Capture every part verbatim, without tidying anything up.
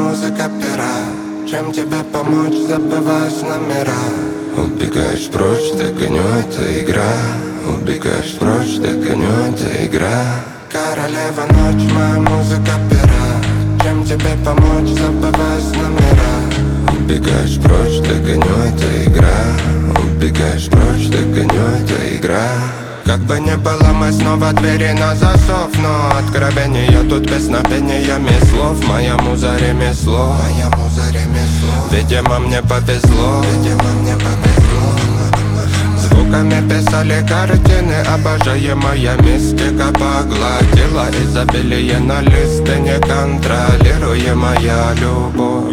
музыка пера. Чем тебе помочь, забываешь номера. Убегаешь прочь, догоню, это игра. Убегаешь прочь, догоню, это игра. Королева ночь, моя музыка пера. Чем тебе помочь, забываешь номера. Убегаешь прочь, догоню, это игра. Убегаешь прочь, догоню, это игра. Как бы ни было, мы снова двери на засов. Но откровения тут песнопениями слов. Моя муза ремесло, моя муза ремесло. Видимо, мне повезло, видимо, мне повезло. Звуками писали картины, обожаемая мистика погладила изобилие на листы, неконтролируемая любовь.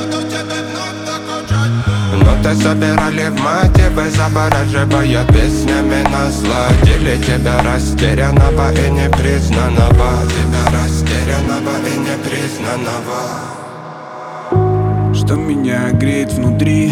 Ноты собирали в мотивы, завораживая песнями, насладили тебя растерянного и непризнанного. Тебя растерянного и непризнанного. Что меня греет внутри,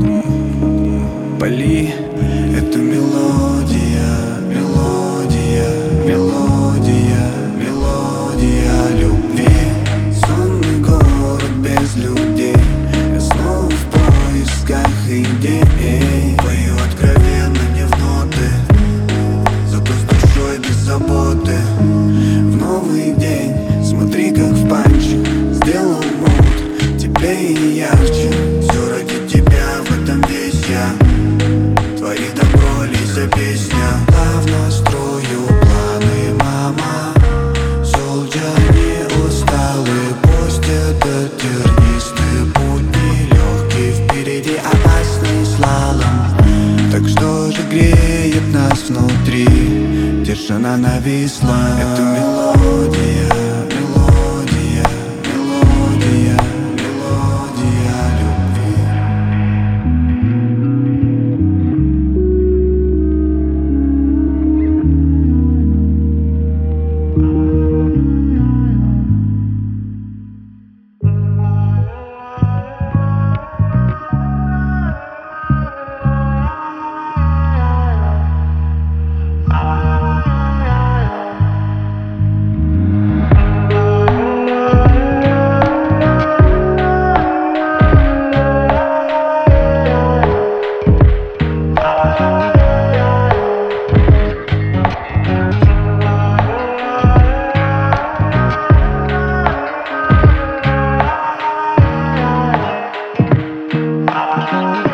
пали. Это мелодия, мелодия, мелодия, мелодия любви. Сонный город без людей, я снова в поисках идей. Пою откровенно, не в ноты, зато с душой без заботы. В новый день, смотри как в панче сделал мод теплее и ярче. Все ради тебя, в этом весь я. Твори добро, Лиза, песня. Плавно строю планы, мама. Солджане усталые, пусть этот тернистый путь нелегкий. Впереди опасный слалом. Так что же греет нас внутри? Тишина нависла. Это мелодия, мелодия, мелодия, мелодия любви. Thank you.